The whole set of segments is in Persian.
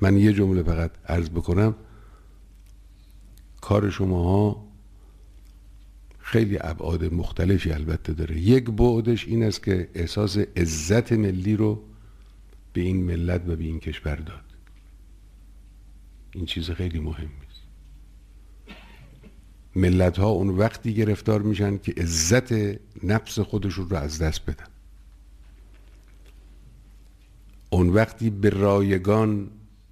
من یه جمله فقط عرض بکنم، کار شماها خیلی ابعاد مختلفی البته داره. یک بعدش این است که احساس عزت ملی رو به این ملت و به این کشور داد. این چیز خیلی مهمی است. ملت ها اون وقتی گرفتار میشن که عزت نفس خودشون رو از دست بدن، اون وقتی به رایگان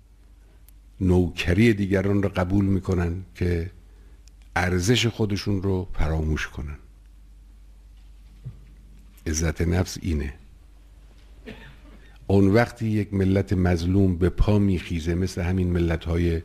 نوکری دیگران رو قبول میکنن که ارزش خودشون رو فراموش کنن. عزت نفس اینه. اون وقتی یک ملت مظلوم به پا میخیزه، مثل همین ملت‌های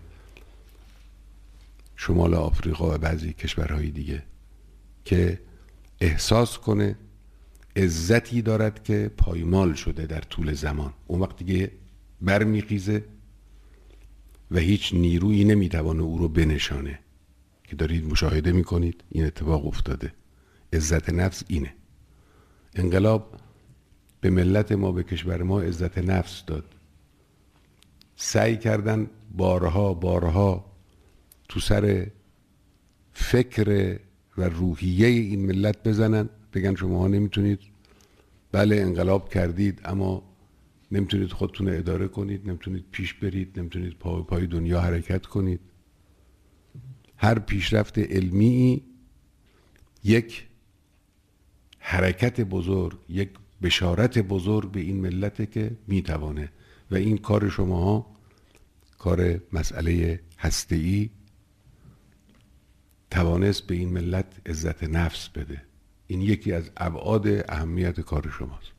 شمال آفریقا و بعضی کشورهای دیگه، که احساس کنه عزتی دارد که پایمال شده در طول زمان، اون وقتی که برمیخیزه و هیچ نیرویی نمیتوانه او رو بنشانه، که دارید مشاهده میکنید این اتفاق افتاده. عزت نفس اینه. انقلاب به ملت ما، به کشور ما عزت نفس داد. سعی کردن بارها تو سر فکر و روحیه این ملت بزنن، بگن شما نمیتونید، بله انقلاب کردید اما نمیتونید خودتون اداره کنید، نمیتونید پیش برید، نمیتونید پای دنیا حرکت کنید. هر پیشرفت علمی یک حرکت بزرگ، یک بشارت بزرگ به این ملت که میتوانه، و این کار شماها، کار مسئله هسته‌ای، توانست به این ملت عزت نفس بده. این یکی از ابعاد اهمیت کار شماست.